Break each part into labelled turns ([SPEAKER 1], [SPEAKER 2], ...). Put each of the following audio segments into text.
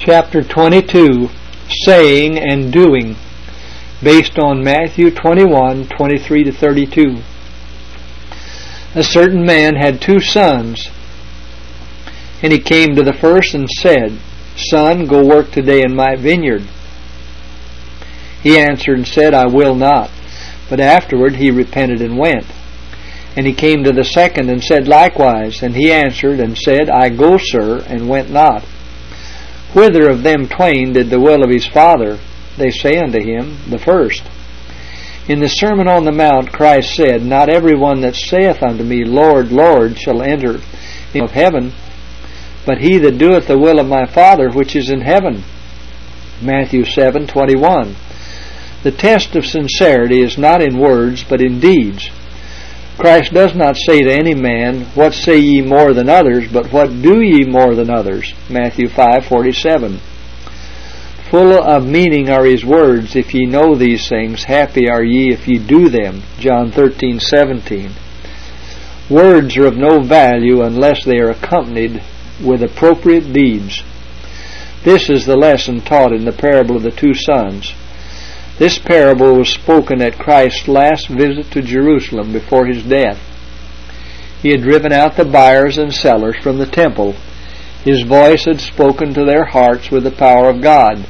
[SPEAKER 1] Chapter 22, Saying and Doing, based on Matthew 21:23-32. A certain man had 2 sons, and he came to the first and said, Son, go work today in my vineyard. He answered and said, I will not. But afterward he repented and went. And he came to the second and said likewise. And he answered and said, I go, sir, and went not. Whither of them twain did the will of his father? They say unto him, the first. In the Sermon on the Mount Christ said, Not every one that saith unto me, Lord, Lord, shall enter of heaven, but he that doeth the will of my Father which is in heaven. Matthew 7:21. The test of sincerity is not in words, but in deeds. Christ does not say to any man, What say ye more than others, but what do ye more than others? Matthew 5:47. Full of meaning are his words, If ye know these things, happy are ye if ye do them. John 13:17. Words are of no value unless they are accompanied with appropriate deeds. This is the lesson taught in the parable of the 2 sons. This parable was spoken at Christ's last visit to Jerusalem before his death. He had driven out the buyers and sellers from the temple. His voice had spoken to their hearts with the power of God.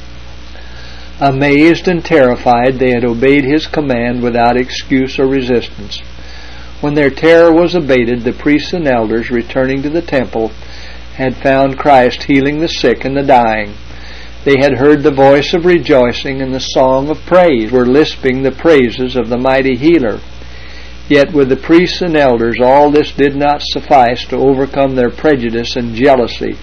[SPEAKER 1] Amazed and terrified, they had obeyed his command without excuse or resistance. When their terror was abated, the priests and elders, returning to the temple, had found Christ healing the sick and the dying. They had heard the voice of rejoicing and the song of praise, were lisping the praises of the mighty healer. Yet with the priests and elders all this did not suffice to overcome their prejudice and jealousy.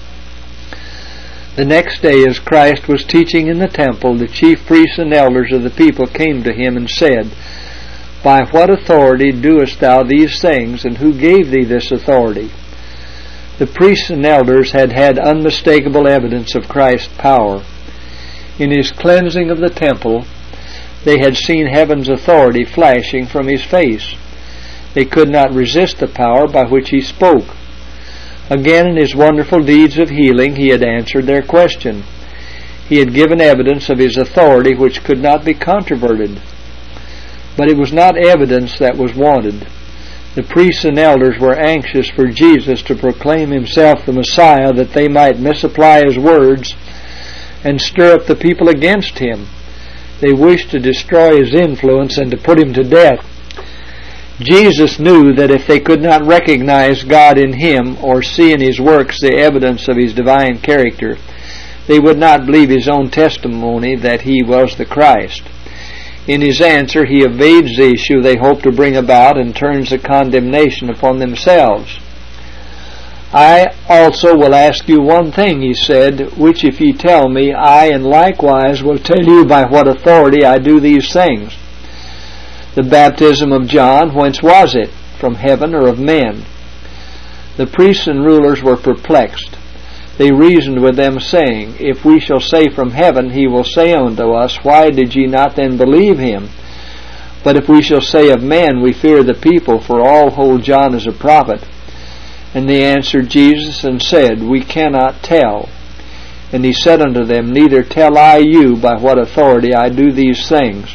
[SPEAKER 1] The next day, as Christ was teaching in the temple, the chief priests and elders of the people came to him and said, By what authority doest thou these things, and who gave thee this authority? The priests and elders had had unmistakable evidence of Christ's power. In his cleansing of the temple, they had seen heaven's authority flashing from his face. They could not resist the power by which he spoke. Again, in his wonderful deeds of healing, he had answered their question. He had given evidence of his authority which could not be controverted. But it was not evidence that was wanted. The priests and elders were anxious for Jesus to proclaim himself the Messiah, that they might misapply his words and stir up the people against him. They wished to destroy his influence and to put him to death. Jesus knew that if they could not recognize God in him or see in his works the evidence of his divine character, they would not believe his own testimony that he was the Christ. In his answer, he evades the issue they hope to bring about and turns the condemnation upon themselves. I also will ask you one thing, he said, which if ye tell me, I and likewise will tell you by what authority I do these things. The baptism of John, whence was it? From heaven or of men? The priests and rulers were perplexed. They reasoned with them, saying, If we shall say from heaven, he will say unto us, Why did ye not then believe him? But if we shall say of men, we fear the people, for all hold John as a prophet. And they answered Jesus and said, We cannot tell. And he said unto them, Neither tell I you by what authority I do these things.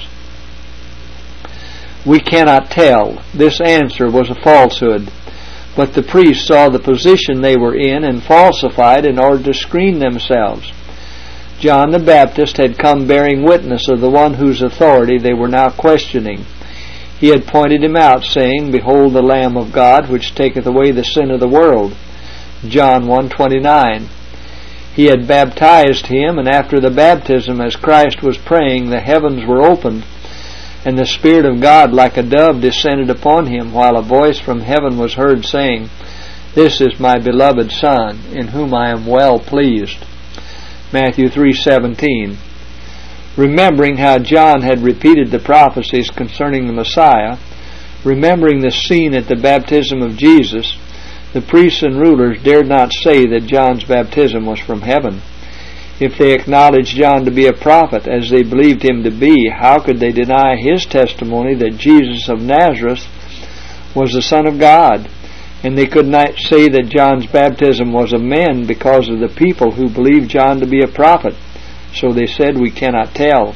[SPEAKER 1] We cannot tell. This answer was a falsehood. But the priests saw the position they were in and falsified in order to screen themselves. John the Baptist had come bearing witness of the one whose authority they were now questioning. He had pointed him out, saying, Behold the Lamb of God, which taketh away the sin of the world. John 1:29. He had baptized him, and after the baptism, as Christ was praying, the heavens were opened, and the Spirit of God like a dove descended upon him, while a voice from heaven was heard, saying, This is my beloved Son, in whom I am well pleased. Matthew 3:17. Remembering how John had repeated the prophecies concerning the Messiah, remembering the scene at the baptism of Jesus, the priests and rulers dared not say that John's baptism was from heaven. If they acknowledged John to be a prophet, as they believed him to be, how could they deny his testimony that Jesus of Nazareth was the Son of God? And they could not say that John's baptism was of men because of the people who believed John to be a prophet. So they said, "We cannot tell."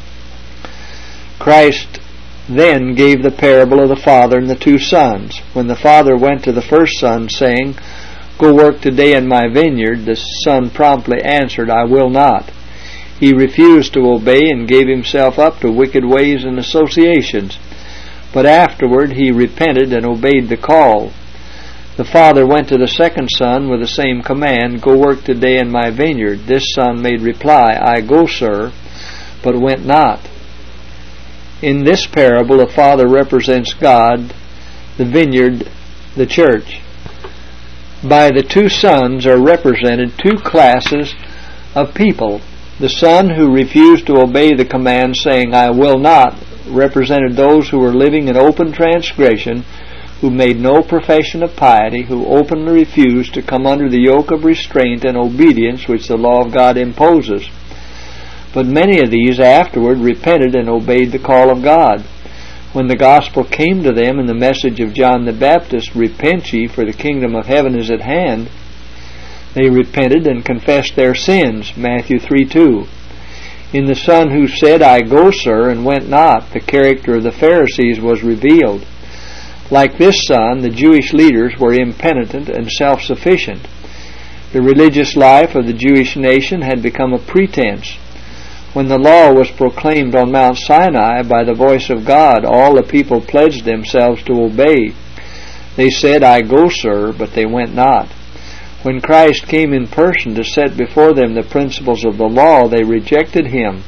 [SPEAKER 1] Christ then gave the parable of the father and the two sons. When the father went to the first son, saying, "Go work today in my vineyard," the son promptly answered, "I will not." He refused to obey and gave himself up to wicked ways and associations. But afterward he repented and obeyed the call. The father went to the second son with the same command, "Go work today in my vineyard." This son made reply, "I go, sir," but went not. In this parable, the father represents God, the vineyard, the church. By the two sons are represented two classes of people. The son who refused to obey the command, saying, "I will not," represented those who were living in open transgression, who made no profession of piety, who openly refused to come under the yoke of restraint and obedience which the law of God imposes. But many of these afterward repented and obeyed the call of God. When the gospel came to them in the message of John the Baptist, "Repent ye, for the kingdom of heaven is at hand," they repented and confessed their sins, Matthew 3:2. In the son who said, "I go, sir," and went not, the character of the Pharisees was revealed. Like this son, the Jewish leaders were impenitent and self-sufficient. The religious life of the Jewish nation had become a pretense. When the law was proclaimed on Mount Sinai by the voice of God, all the people pledged themselves to obey. They said, "I go, sir," but they went not. When Christ came in person to set before them the principles of the law, they rejected him.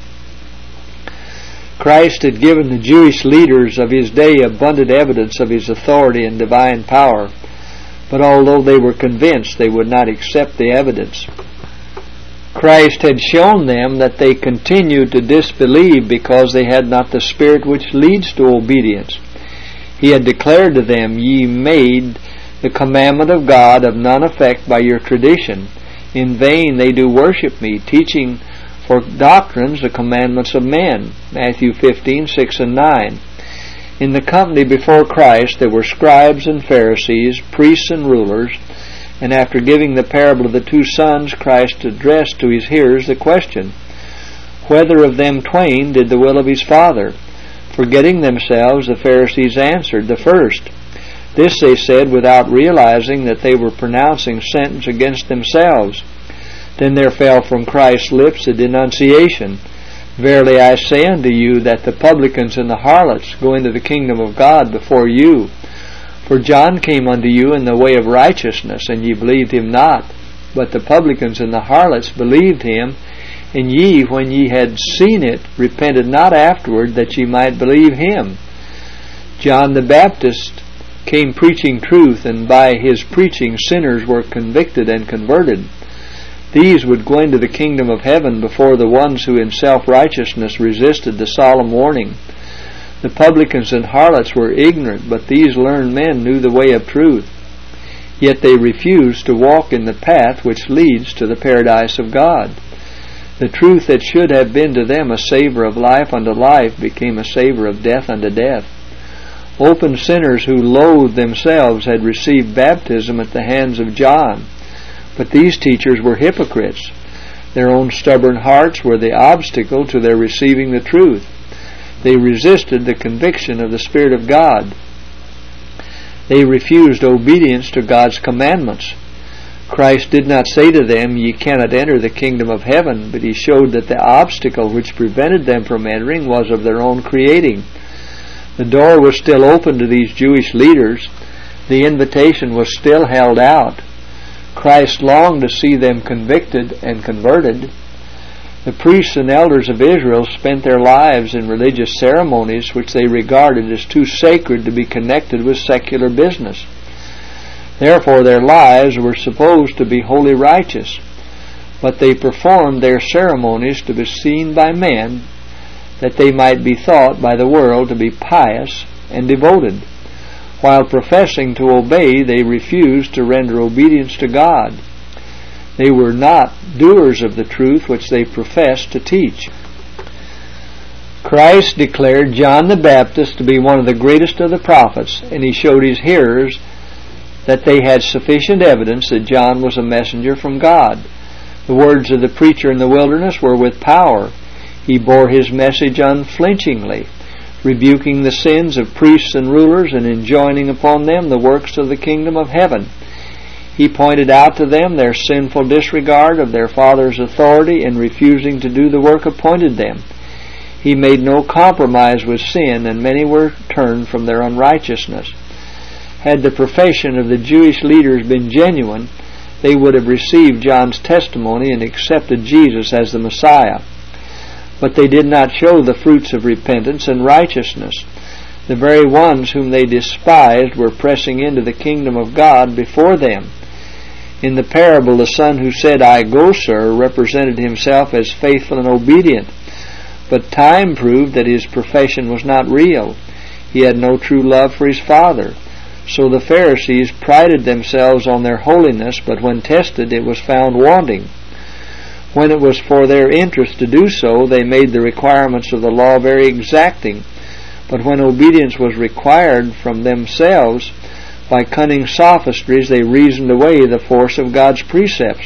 [SPEAKER 1] Christ had given the Jewish leaders of his day abundant evidence of his authority and divine power, but although they were convinced, they would not accept the evidence. Christ had shown them that they continued to disbelieve because they had not the Spirit which leads to obedience. He had declared to them, "Ye made the commandment of God of none effect by your tradition. In vain they do worship me, teaching for doctrines the commandments of men," Matthew 15:6 and 9. In the company before Christ there were scribes and Pharisees, priests and rulers, and after giving the parable of the two sons, Christ addressed to his hearers the question, whether of them twain did the will of his Father? Forgetting themselves, the Pharisees answered, "The first." This they said without realizing that they were pronouncing sentence against themselves. Then there fell from Christ's lips a denunciation, "Verily I say unto you that the publicans and the harlots go into the kingdom of God before you. For John came unto you in the way of righteousness, and ye believed him not. But the publicans and the harlots believed him, and ye, when ye had seen it, repented not afterward that ye might believe him. John the Baptist came preaching truth, and by his preaching sinners were convicted and converted. These would go into the kingdom of heaven before the ones who in self-righteousness resisted the solemn warning. The publicans and harlots were ignorant, but these learned men knew the way of truth. Yet they refused to walk in the path which leads to the paradise of God. The truth that should have been to them a savor of life unto life became a savor of death unto death. Open sinners who loathed themselves had received baptism at the hands of John. But these teachers were hypocrites. Their own stubborn hearts were the obstacle to their receiving the truth. They resisted the conviction of the Spirit of God. They refused obedience to God's commandments. Christ did not say to them, "Ye cannot enter the kingdom of heaven," but he showed that the obstacle which prevented them from entering was of their own creating. The door was still open to these Jewish leaders. The invitation was still held out. Christ longed to see them convicted and converted. The priests and elders of Israel spent their lives in religious ceremonies which they regarded as too sacred to be connected with secular business. Therefore their lives were supposed to be wholly righteous, but they performed their ceremonies to be seen by men, that they might be thought by the world to be pious and devoted. While professing to obey, they refused to render obedience to God. They were not doers of the truth which they professed to teach. Christ declared John the Baptist to be one of the greatest of the prophets, and he showed his hearers that they had sufficient evidence that John was a messenger from God. The words of the preacher in the wilderness were with power. He bore his message unflinchingly, rebuking the sins of priests and rulers and enjoining upon them the works of the kingdom of heaven. He pointed out to them their sinful disregard of their Father's authority in refusing to do the work appointed them. He made no compromise with sin, and many were turned from their unrighteousness. Had the profession of the Jewish leaders been genuine, they would have received John's testimony and accepted Jesus as the Messiah. But they did not show the fruits of repentance and righteousness. The very ones whom they despised were pressing into the kingdom of God before them. In the parable, the son who said, "I go, sir," represented himself as faithful and obedient. But time proved that his profession was not real. He had no true love for his Father. So the Pharisees prided themselves on their holiness, but when tested it was found wanting. When it was for their interest to do so, they made the requirements of the law very exacting. But when obedience was required from themselves, by cunning sophistries they reasoned away the force of God's precepts.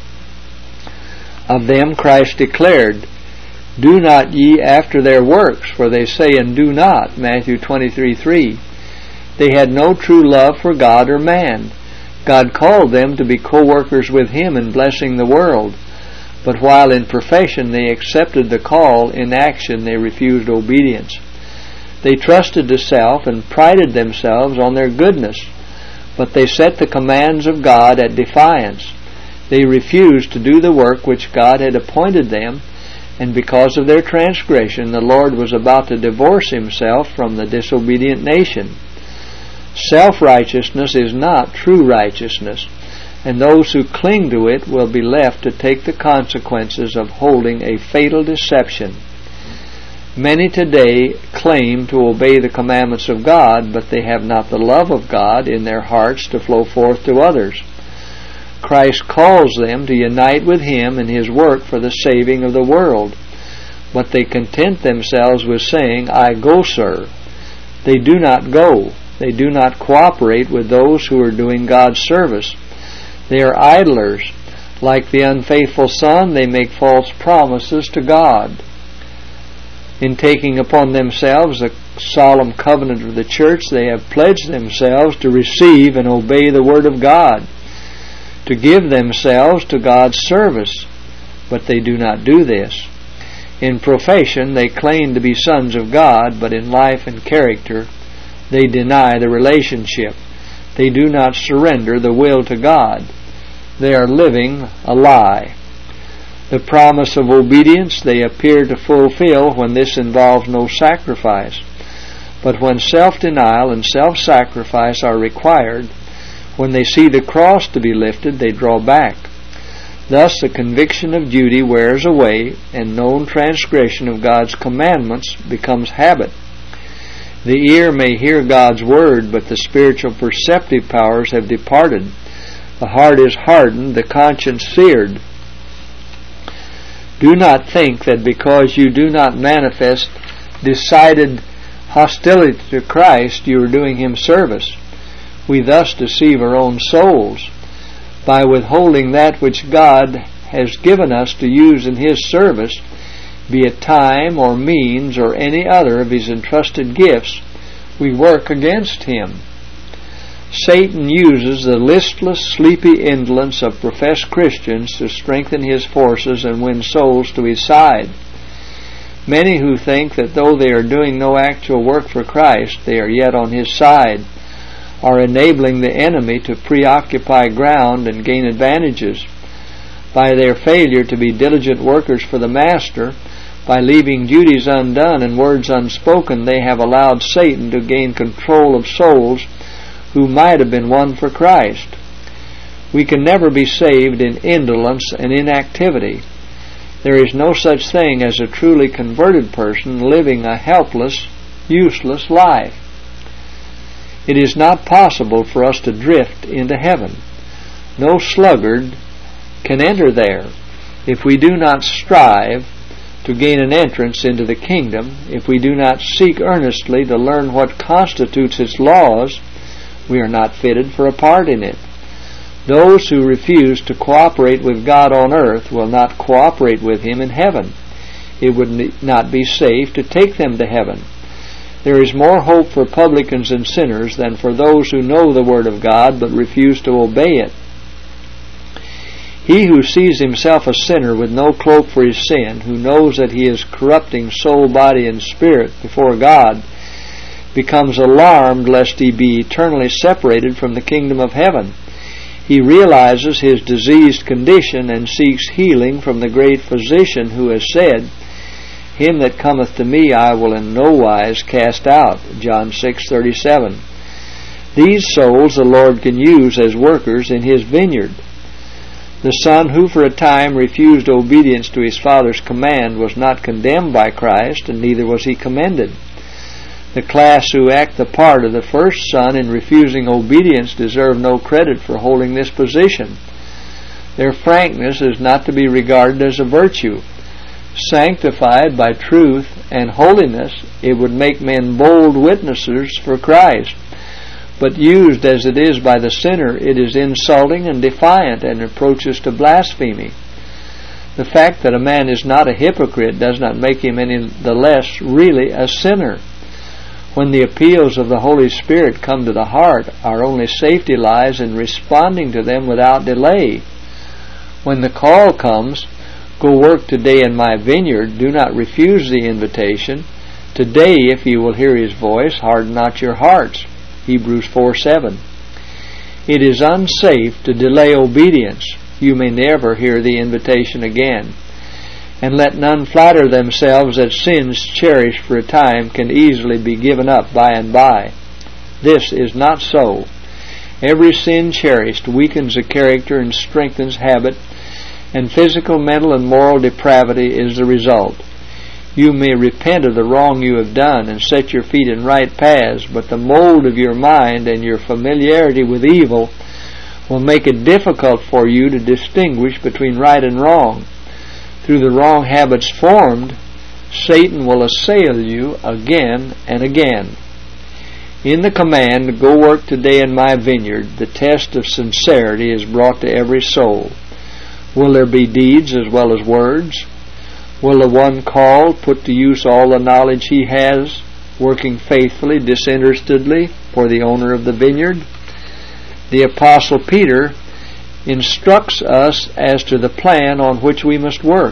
[SPEAKER 1] Of them Christ declared, "Do not ye after their works, for they say and do not." Matthew 23:3. They had no true love for God or man. God called them to be co-workers with Him in blessing the world. But while in profession they accepted the call, in action they refused obedience. They trusted to self and prided themselves on their goodness, but they set the commands of God at defiance. They refused to do the work which God had appointed them, and because of their transgression the Lord was about to divorce Himself from the disobedient nation. Self-righteousness is not true righteousness, and those who cling to it will be left to take the consequences of holding a fatal deception. Many today claim to obey the commandments of God, but they have not the love of God in their hearts to flow forth to others. Christ calls them to unite with Him in His work for the saving of the world, but they content themselves with saying, "I go, sir." They do not go. They do not cooperate with those who are doing God's service. They are idlers. Like the unfaithful son, they make false promises to God. In taking upon themselves the solemn covenant of the church, they have pledged themselves to receive and obey the Word of God, to give themselves to God's service, but they do not do this. In profession, they claim to be sons of God, but in life and character, they deny the relationship. They do not surrender the will to God. They are living a lie. The promise of obedience they appear to fulfill when this involves no sacrifice. But when self-denial and self-sacrifice are required, when they see the cross to be lifted, they draw back. Thus the conviction of duty wears away, and known transgression of God's commandments becomes habit. The ear may hear God's word, but the spiritual perceptive powers have departed. The heart is hardened, the conscience seared. Do not think that because you do not manifest decided hostility to Christ, you are doing Him service. We thus deceive our own souls. By withholding that which God has given us to use in His service, be it time or means or any other of His entrusted gifts, we work against Him. Satan uses the listless, sleepy indolence of professed Christians to strengthen his forces and win souls to his side. Many who think that though they are doing no actual work for Christ, they are yet on His side, are enabling the enemy to preoccupy ground and gain advantages. By their failure to be diligent workers for the Master, by leaving duties undone and words unspoken, they have allowed Satan to gain control of souls who might have been won for Christ. We can never be saved in indolence and inactivity. There is no such thing as a truly converted person living a helpless, useless life. It is not possible for us to drift into heaven. No sluggard can enter there. If we do not strive to gain an entrance into the kingdom, if we do not seek earnestly to learn what constitutes its laws, We are not fitted for a part in it. Those who refuse to cooperate with God on earth will not cooperate with Him in heaven. It would not be safe to take them to heaven. There is more hope for publicans and sinners than for those who know the Word of God but refuse to obey it. He who sees himself a sinner with no cloak for his sin, who knows that he is corrupting soul, body, and spirit before God, becomes alarmed lest he be eternally separated from the kingdom of heaven. He realizes his diseased condition and seeks healing from the great physician who has said, "Him that cometh to me I will in no wise cast out." John 6:37. These souls the Lord can use as workers in His vineyard. The son who for a time refused obedience to his father's command was not condemned by Christ, and neither was he commended. The class who act the part of the first son in refusing obedience deserve no credit for holding this position. Their frankness is not to be regarded as a virtue. Sanctified by truth and holiness, it would make men bold witnesses for Christ. But used as it is by the sinner, it is insulting and defiant and approaches to blasphemy. The fact that a man is not a hypocrite does not make him any the less really a sinner. When the appeals of the Holy Spirit come to the heart, our only safety lies in responding to them without delay. When the call comes, "Go work today in my vineyard," do not refuse the invitation. "Today, if you will hear His voice, harden not your hearts." Hebrews 4:7. It is unsafe to delay obedience. You may never hear the invitation again. And let none flatter themselves that sins cherished for a time can easily be given up by and by. This is not so. Every sin cherished weakens the character and strengthens habit, and physical, mental, and moral depravity is the result. You may repent of the wrong you have done and set your feet in right paths, but the mold of your mind and your familiarity with evil will make it difficult for you to distinguish between right and wrong. Through the wrong habits formed, Satan will assail you again and again. In the command, "Go work today in my vineyard," the test of sincerity is brought to every soul. Will there be deeds as well as words? Will the one called put to use all the knowledge he has, working faithfully, disinterestedly for the owner of the vineyard? The Apostle Peter instructs us as to the plan on which we must work.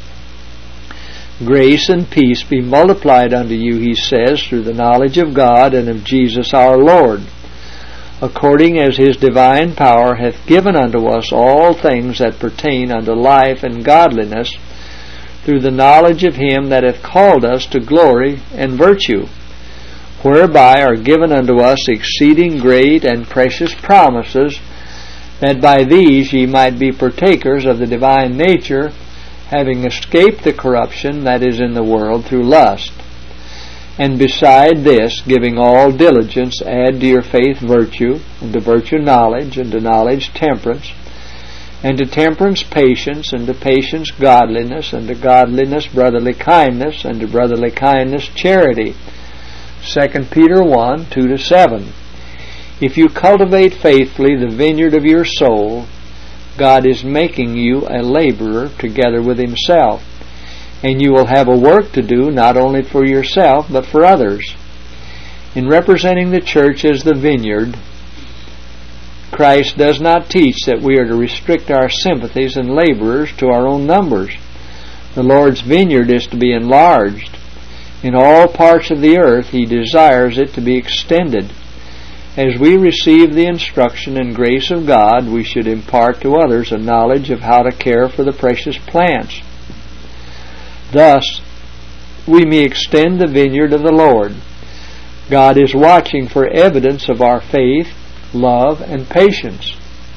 [SPEAKER 1] "Grace and peace be multiplied unto you," he says, "through the knowledge of God and of Jesus our Lord, according as His divine power hath given unto us all things that pertain unto life and godliness, through the knowledge of Him that hath called us to glory and virtue, whereby are given unto us exceeding great and precious promises, that by these ye might be partakers of the divine nature, having escaped the corruption that is in the world through lust. And beside this, giving all diligence, add to your faith virtue, and to virtue knowledge, and to knowledge temperance, and to temperance patience, and to patience godliness, and to godliness brotherly kindness, and to brotherly kindness charity." 2 Peter 1:2-7. If you cultivate faithfully the vineyard of your soul, God is making you a laborer together with Himself, and you will have a work to do not only for yourself but for others. In representing the church as the vineyard, Christ does not teach that we are to restrict our sympathies and laborers to our own numbers. The Lord's vineyard is to be enlarged. In all parts of the earth He desires it to be extended. As we receive the instruction and grace of God, we should impart to others a knowledge of how to care for the precious plants. Thus, we may extend the vineyard of the Lord. God is watching for evidence of our faith, love, and patience.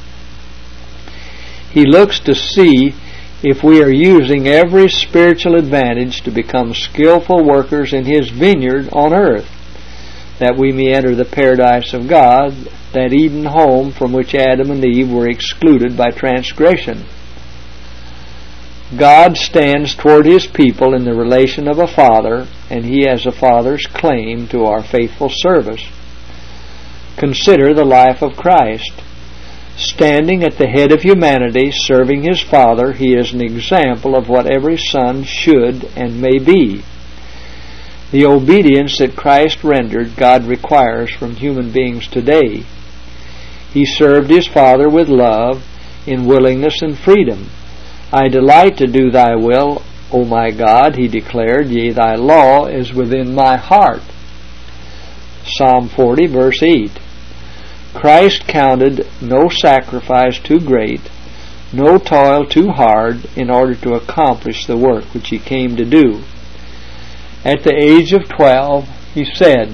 [SPEAKER 1] He looks to see if we are using every spiritual advantage to become skillful workers in His vineyard on earth, that we may enter the paradise of God, that Eden home from which Adam and Eve were excluded by transgression. God stands toward His people in the relation of a father, and He has a father's claim to our faithful service. Consider the life of Christ. Standing at the head of humanity, serving His Father, He is an example of what every son should and may be. The obedience that Christ rendered, God requires from human beings today. He served His Father with love, in willingness and freedom. I delight to do Thy will, O my God, He declared, yea, Thy law is within my heart. Psalm 40, verse 8. Christ counted no sacrifice too great, no toil too hard, in order to accomplish the work which He came to do. At the age of 12, He said,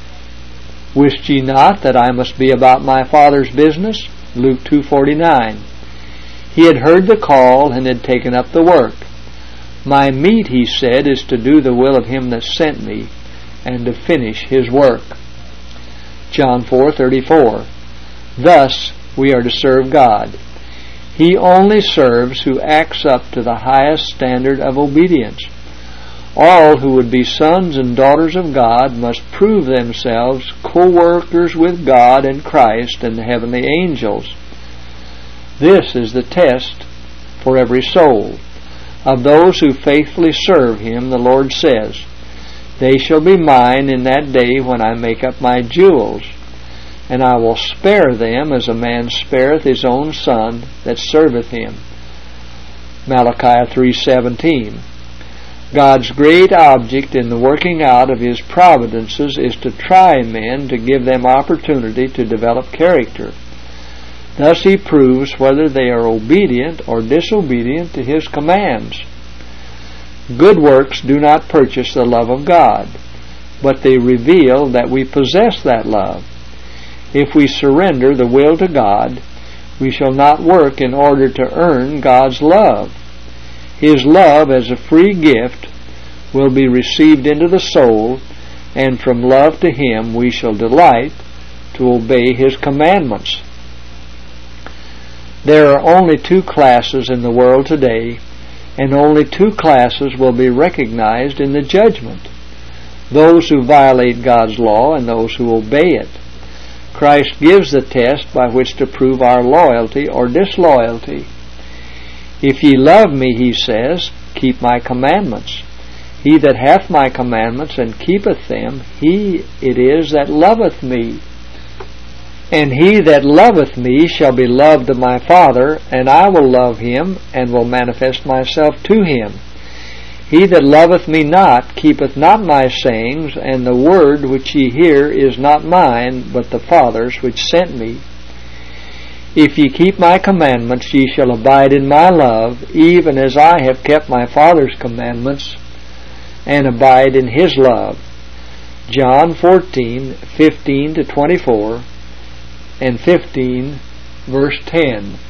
[SPEAKER 1] Wist ye not that I must be about my Father's business? Luke 2:49. He had heard the call and had taken up the work. My meat, He said, is to do the will of Him that sent me, and to finish His work. John 4:34. Thus we are to serve God. He only serves who acts up to the highest standard of obedience. All who would be sons and daughters of God must prove themselves co-workers with God and Christ and the heavenly angels. This is the test for every soul. Of those who faithfully serve Him, the Lord says, They shall be mine in that day when I make up my jewels, and I will spare them as a man spareth his own son that serveth him. Malachi 3:17. God's great object in the working out of His providences is to try men, to give them opportunity to develop character. Thus He proves whether they are obedient or disobedient to His commands. Good works do not purchase the love of God, but they reveal that we possess that love. If we surrender the will to God, we shall not work in order to earn God's love. His love as a free gift will be received into the soul, and from love to Him we shall delight to obey His commandments. There are only two classes in the world today, and only two classes will be recognized in the judgment: those who violate God's law and those who obey it. Christ gives the test by which to prove our loyalty or disloyalty. If ye love me, He says, keep my commandments. He that hath my commandments and keepeth them, he it is that loveth me. And he that loveth me shall be loved of my Father, and I will love him, and will manifest myself to him. He that loveth me not keepeth not my sayings, and the word which ye hear is not mine, but the Father's which sent me. If ye keep my commandments, ye shall abide in my love, even as I have kept my Father's commandments, and abide in His love. John 14:15-24 and 15, verse 10.